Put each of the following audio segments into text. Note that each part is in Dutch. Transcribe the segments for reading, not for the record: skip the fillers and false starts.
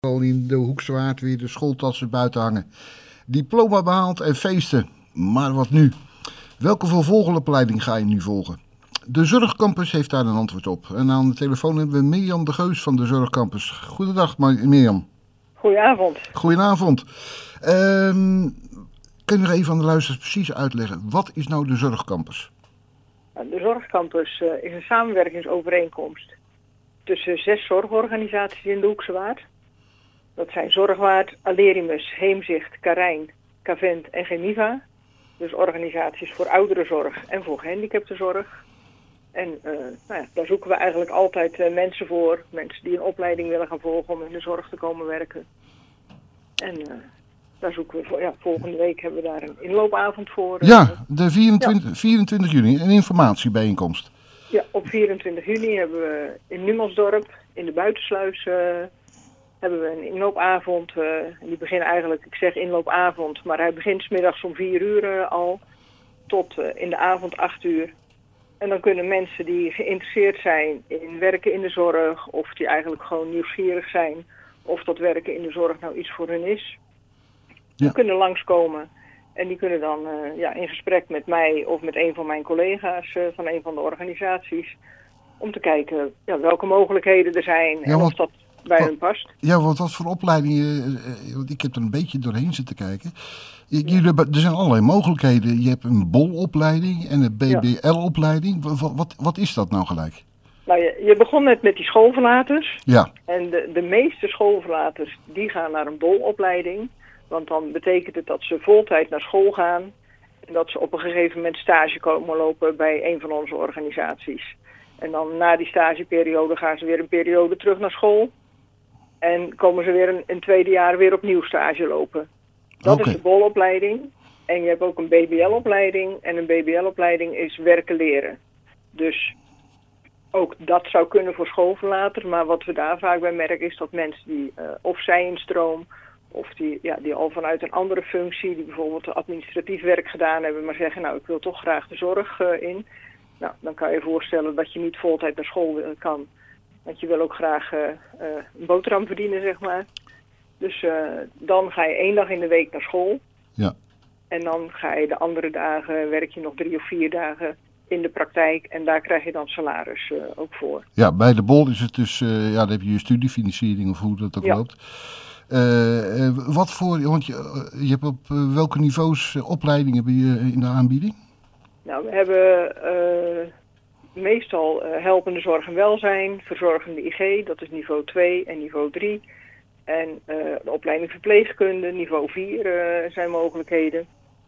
Al in de Hoekse Waard weer de schooltassen buiten hangen. Diploma behaald en feesten. Maar wat nu? Welke vervolgopleiding ga je nu volgen? De Zorgcampus heeft daar een antwoord op. En aan de telefoon hebben we Mirjam de Geus van de Zorgcampus. Goedendag Mirjam. Goedenavond. Goedenavond. Kun je nog even aan de luisteraars precies uitleggen, wat is nou de Zorgcampus? De Zorgcampus is een samenwerkingsovereenkomst tussen 6 zorgorganisaties in de Hoekse Waard. Dat zijn Zorgwaard, Alerimus, Heemzicht, Karijn, Cavent en Geniva. Dus organisaties voor ouderenzorg en voor gehandicaptenzorg. En daar zoeken we eigenlijk altijd mensen voor. Mensen die een opleiding willen gaan volgen om in de zorg te komen werken. En daar zoeken we voor. Ja, volgende week hebben we daar een inloopavond voor. De 24 juni, een informatiebijeenkomst. Ja, op 24 juni hebben we in Numansdorp, in de Buitensluis, hebben we een inloopavond. Die beginnen eigenlijk, ik zeg inloopavond, maar hij begint 's middags om 4 uur al tot in de avond 8 uur. En dan kunnen mensen die geïnteresseerd zijn in werken in de zorg, of die eigenlijk gewoon nieuwsgierig zijn of dat werken in de zorg nou iets voor hun is, die kunnen langskomen. En die kunnen dan in gesprek met mij of met een van mijn collega's van een van de organisaties, om te kijken welke mogelijkheden er zijn en of dat bij hun past. Ja, want wat voor opleidingen, want ik heb er een beetje doorheen zitten kijken. Er zijn allerlei mogelijkheden. Je hebt een BOL-opleiding en een BBL-opleiding. Wat is dat nou gelijk? Nou, je begon net met die schoolverlaters. Ja. En de meeste schoolverlaters die gaan naar een BOL-opleiding. Want dan betekent het dat ze voltijd naar school gaan. En dat ze op een gegeven moment stage komen lopen bij een van onze organisaties. En dan na die stageperiode gaan ze weer een periode terug naar school. En komen ze weer een tweede jaar weer opnieuw stage lopen. Dat is de BOL-opleiding. En je hebt ook een BBL-opleiding. En een BBL-opleiding is werken leren. Dus ook dat zou kunnen voor schoolverlaters. Maar wat we daar vaak bij merken is dat mensen die of zij-instroom, of die al vanuit een andere functie, die bijvoorbeeld administratief werk gedaan hebben, maar zeggen, nou, ik wil toch graag de zorg in. Nou, dan kan je je voorstellen dat je niet voltijd naar school kan. Want je wil ook graag een boterham verdienen, zeg maar. Dus dan ga je 1 dag in de week naar school. Ja. En dan ga je de andere dagen, werk je nog 3 of 4 dagen in de praktijk. En daar krijg je dan salaris ook voor. Ja, bij de BOL is het dus, dan heb je je studiefinanciering of hoe dat ook loopt. Wat voor, want je hebt op welke niveaus opleidingen heb je in de aanbieding? Nou, we hebben meestal helpende zorg en welzijn, verzorgende IG, dat is niveau 2 en niveau 3. En de opleiding verpleegkunde, niveau 4 zijn mogelijkheden.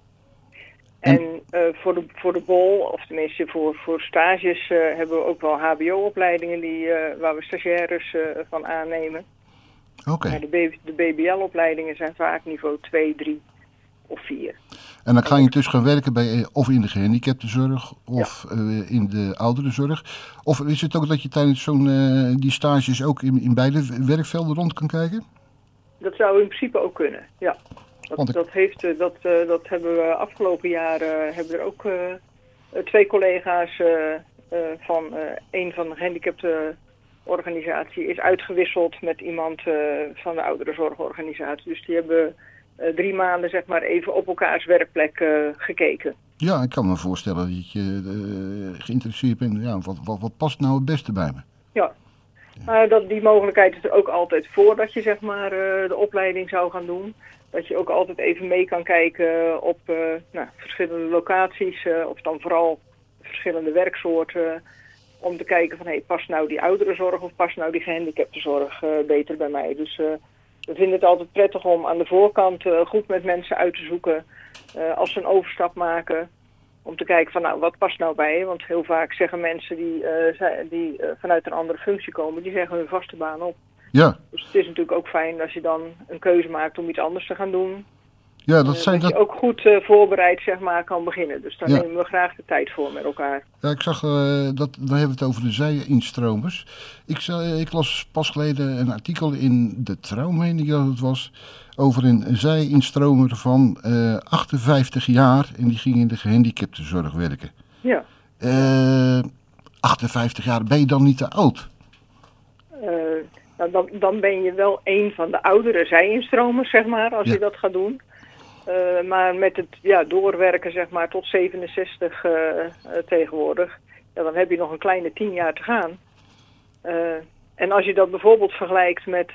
En voor de BOL, of tenminste voor stages, hebben we ook wel HBO-opleidingen waar we stagiaires van aannemen. Oké. De BBL-opleidingen zijn vaak niveau 2, 3 of 4. En dan ga je dus gaan werken of in de gehandicaptenzorg of in de ouderenzorg. Of is het ook dat je tijdens die stages ook in beide werkvelden rond kan kijken? Dat zou in principe ook kunnen, ja. Dat hebben we afgelopen jaren, hebben er ook 2 collega's van een van de gehandicaptenorganisatie is uitgewisseld met iemand van de ouderenzorgorganisatie. Dus die hebben 3 maanden zeg maar even op elkaars werkplek gekeken. Ja, ik kan me voorstellen dat je geïnteresseerd bent. Ja, wat past nou het beste bij me? Ja, die mogelijkheid is er ook altijd voordat je zeg maar de opleiding zou gaan doen. Dat je ook altijd even mee kan kijken op verschillende locaties of dan vooral verschillende werksoorten. Om te kijken van, past nou die ouderenzorg of past nou die gehandicaptenzorg beter bij mij. Dus we vinden het altijd prettig om aan de voorkant goed met mensen uit te zoeken als ze een overstap maken. Om te kijken van, wat past nou bij je? Want heel vaak zeggen mensen die vanuit een andere functie komen, die zeggen hun vaste baan op. Ja. Dus het is natuurlijk ook fijn als je dan een keuze maakt om iets anders te gaan doen. Ja, dat je ook goed voorbereid zeg maar kan beginnen. Dus daar nemen we graag de tijd voor met elkaar. Ja, ik zag, dan hebben we het over de zij-instromers. Ik las pas geleden een artikel in de Trouw, meen ik dat het was, over een zij-instromer van 58 jaar en die ging in de gehandicaptenzorg werken. Ja. 58 jaar, ben je dan niet te oud? Nou, dan ben je wel een van de oudere zij-instromers, zeg maar, als je dat gaat doen. Maar met het doorwerken, zeg maar, tot 67 tegenwoordig, dan heb je nog een kleine 10 jaar te gaan. En als je dat bijvoorbeeld vergelijkt met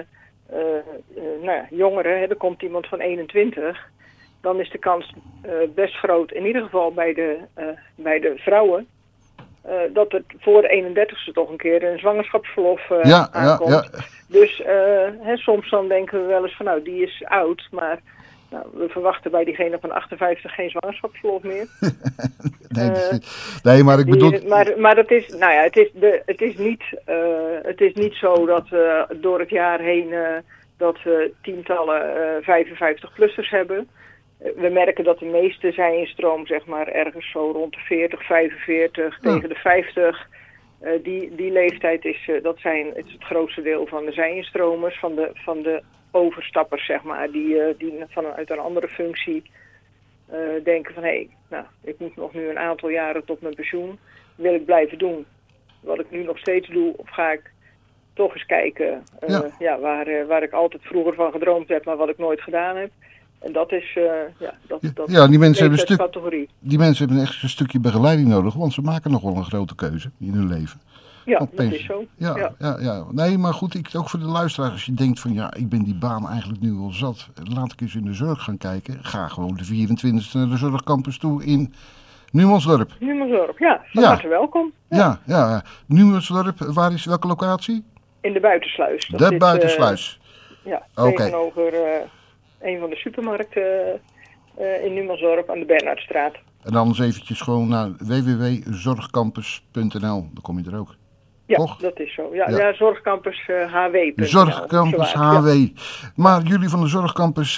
jongeren, er komt iemand van 21, dan is de kans best groot, in ieder geval bij de vrouwen, dat het voor de 31ste toch een keer een zwangerschapsverlof aankomt. Ja. Dus soms dan denken we wel eens van nou, die is oud, maar we verwachten bij diegene van 58 geen zwangerschapsverlof meer. Nee, maar ik bedoel... Maar het is, het is niet zo dat door het jaar heen dat we tientallen 55-plussers hebben. We merken dat de meeste zij-instroom, zeg maar, ergens zo rond de 40, 45, tegen de 50. Die leeftijd is het grootste deel van de zij-instromers, van de overstappers, zeg maar, die vanuit een andere functie denken van ik moet nog nu een aantal jaren tot mijn pensioen. Wil ik blijven doen wat ik nu nog steeds doe, of ga ik toch eens kijken waar ik altijd vroeger van gedroomd heb, maar wat ik nooit gedaan heb. En dat is die mensen hebben categorie. Die mensen hebben echt een stukje begeleiding nodig, want ze maken nog wel een grote keuze in hun leven. Ja, dat is zo. Ja. Nee, maar goed, ook voor de luisteraars, als je denkt van ik ben die baan eigenlijk nu wel zat, laat ik eens in de zorg gaan kijken. Ga gewoon de 24e naar de zorgcampus toe in Numansdorp. Numansdorp, van harte welkom. Ja. Numansdorp, welke locatie? In de Buitensluis. De Buitensluis. Tegenover een van de supermarkten in Numansdorp aan de Bernhardstraat. En dan eens eventjes gewoon naar www.zorgcampus.nl, dan kom je er ook. Ja, toch? Dat is zo. Ja, Zorgcampus HW.nl. Zorgcampus HW. Maar jullie van de Zorgcampus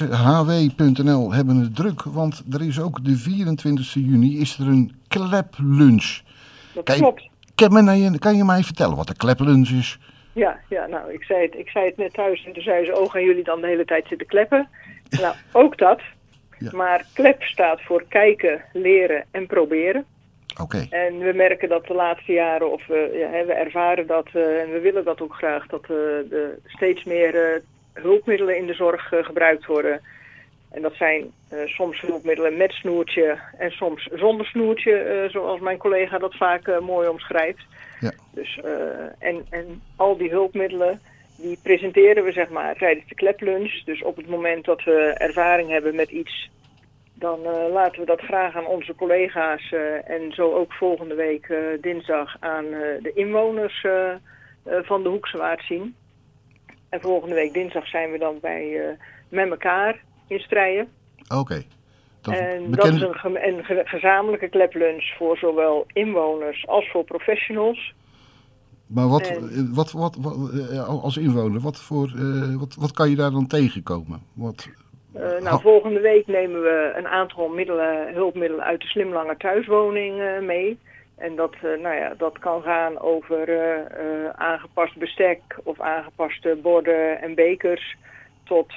HW.nl hebben het druk, want er is ook de 24 juni is er een kleplunch. Dat klopt. Kan je mij vertellen wat de kleplunch is? Ja, nou, ik zei het net thuis en toen zei ze, gaan jullie dan de hele tijd zitten kleppen? Nou, ook dat. Ja. Maar klep staat voor kijken, leren en proberen. Oké. En we merken dat de laatste jaren, we ervaren dat, en we willen dat ook graag, dat er steeds meer hulpmiddelen in de zorg gebruikt worden. En dat zijn soms hulpmiddelen met snoertje en soms zonder snoertje, zoals mijn collega dat vaak mooi omschrijft. Ja. Dus, en al die hulpmiddelen, die presenteren we zeg maar tijdens de kleplunch. Dus op het moment dat we ervaring hebben met iets, dan laten we dat graag aan onze collega's en zo ook volgende week dinsdag aan de inwoners van de Hoekse Waard zien. En volgende week dinsdag zijn we dan met elkaar in Strijen. Oké. Dat is een gezamenlijke kleplunch voor zowel inwoners als voor professionals. Maar wat als inwoner, wat kan je daar dan tegenkomen? Volgende week nemen we een aantal hulpmiddelen uit de Slimlanger thuiswoning mee. En dat kan gaan over aangepast bestek of aangepaste borden en bekers tot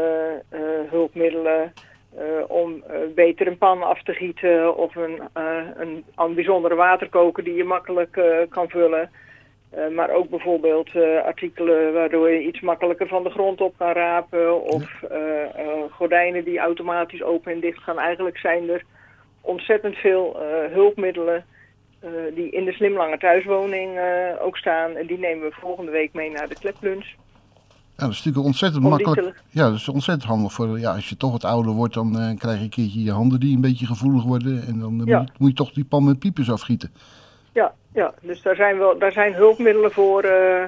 hulpmiddelen om beter een pan af te gieten of een bijzondere waterkoker die je makkelijk kan vullen. Maar ook bijvoorbeeld artikelen waardoor je iets makkelijker van de grond op kan rapen. Of gordijnen die automatisch open en dicht gaan. Eigenlijk zijn er ontzettend veel hulpmiddelen die in de Slimlanger thuiswoning ook staan. En die nemen we volgende week mee naar de kleplunch. Ja, dat is natuurlijk ontzettend makkelijk. Ja, dat is ontzettend handig voor. Als je toch wat ouder wordt, dan krijg je een keertje je handen die een beetje gevoelig worden. En dan moet je toch die pan met piepers afgieten. Ja, dus daar zijn hulpmiddelen voor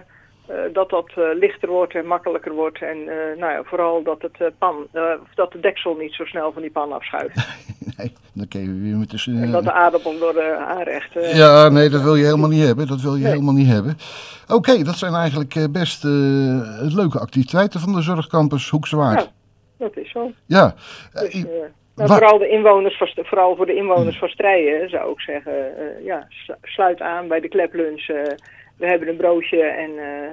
dat lichter wordt en makkelijker wordt. En vooral dat dat de deksel niet zo snel van die pan afschuift. Nee, dan kun je weer met de... En dat de aardappel door de aanrecht... Ja, nee, dat wil je helemaal niet hebben. Helemaal niet hebben. Oké, dat zijn eigenlijk best leuke activiteiten van de Zorgcampus Hoekse Waard. Ja, dat is zo. Ja. Dus, vooral voor de inwoners van Strijen zou ik zeggen, sluit aan bij de kleplunch. We hebben een broodje en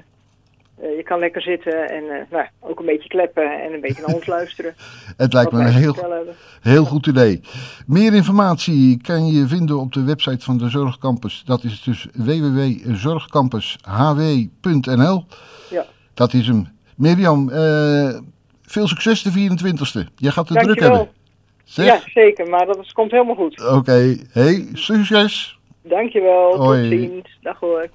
je kan lekker zitten en ook een beetje kleppen en een beetje naar ons luisteren. Het lijkt me een heel goed idee. Meer informatie kan je vinden op de website van de Zorgcampus. Dat is dus www.zorgcampushw.nl. Ja. Dat is hem. Mirjam, veel succes de 24e. Jij gaat het druk Dankjewel. hebben. Zeg? Ja, zeker, maar dat komt helemaal goed. Oké. Hey, succes. Dankjewel, Hoi. tot ziens. Dag hoor.